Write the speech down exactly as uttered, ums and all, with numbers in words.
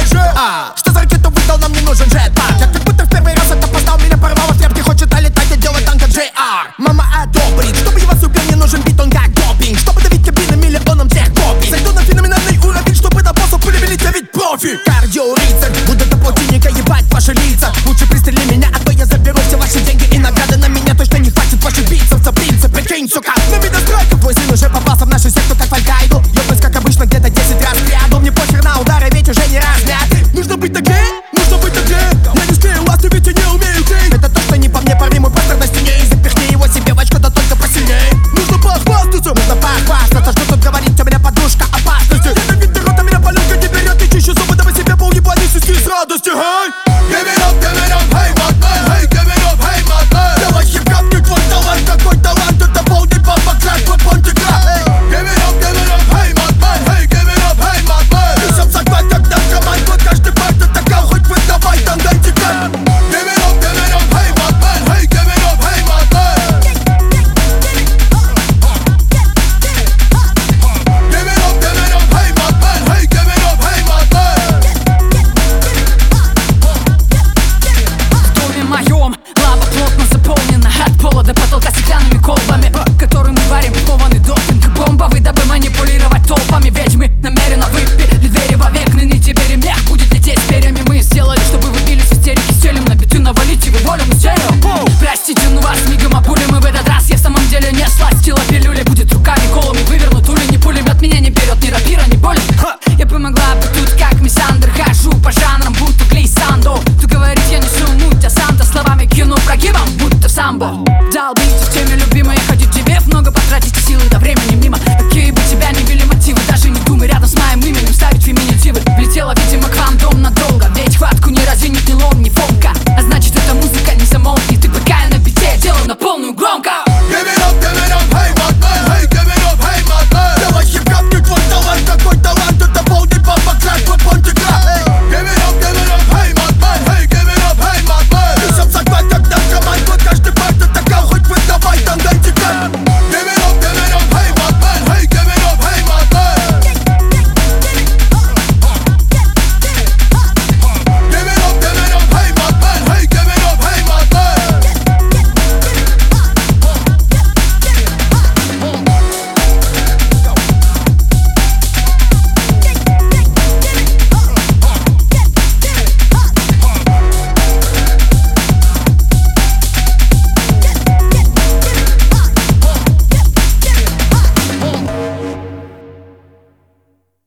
же. А, что за ракету выдал, нам не нужен джетпак. Я как будто в первый раз это познал, меня порвало в тряпке. Хочет долетать и делать танка джей ар. Мама одобрит, чтобы его супер не нужен бит, он как допинг. Чтобы давить кабины миллионом тех копий. Зайду на феноменальный уровень, чтобы на боссов пулевелить, я ведь профи.